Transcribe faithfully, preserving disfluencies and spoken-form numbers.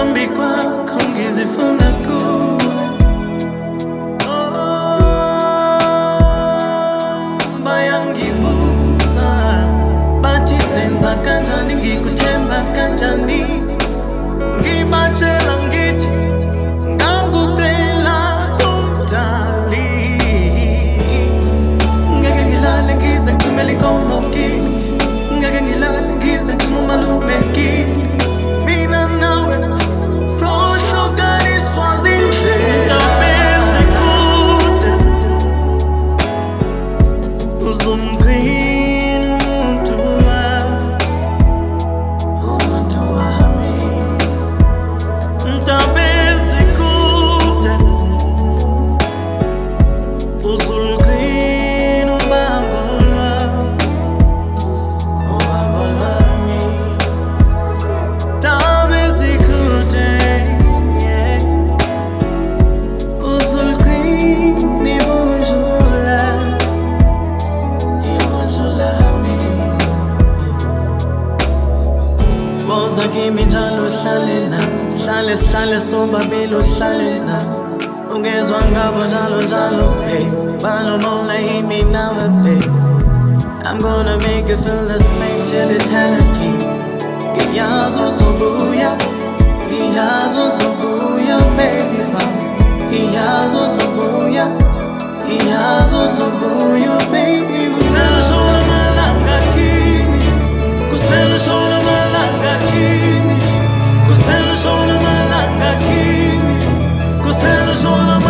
phambi kwakho ngizifuna kuwe. Bayangibuza bathi senza kanjani, ngikuthemba kanjani. Ngibatshela ngithi ngangutela umdali. Ngeke ngilale ngize ngithumele inkomo kini, ngeke ngilale ngize ngithuma umalume kini. Mina nawe sohlukaniswa zindlela ezikude. Uzumgcina umuntu wami, umuntu wami. Ndaba ezikude, uzulugcina ubambo lwami, ubambo lwami. Ndaba ezikude, yeah. Uzulugcina ibunju lami, ibunju lami. Boza kimi njalo uhlale nami, sihlale sihlale sobabili uhlale nami. Ungezwa ngabo njalo njalo, hey. Balomona yimi nawe, babe. I'm gonna make you feel the same till eternity. Ngiyazi uzobuya, ngiyazi uzobuya, baby wami. Ngiyazi uzobuya, ngiyazi uzobuya, baby wami. Kusele shona malanga kini, kusele shona malanga kini, kusele shona malanga kini, kusele shona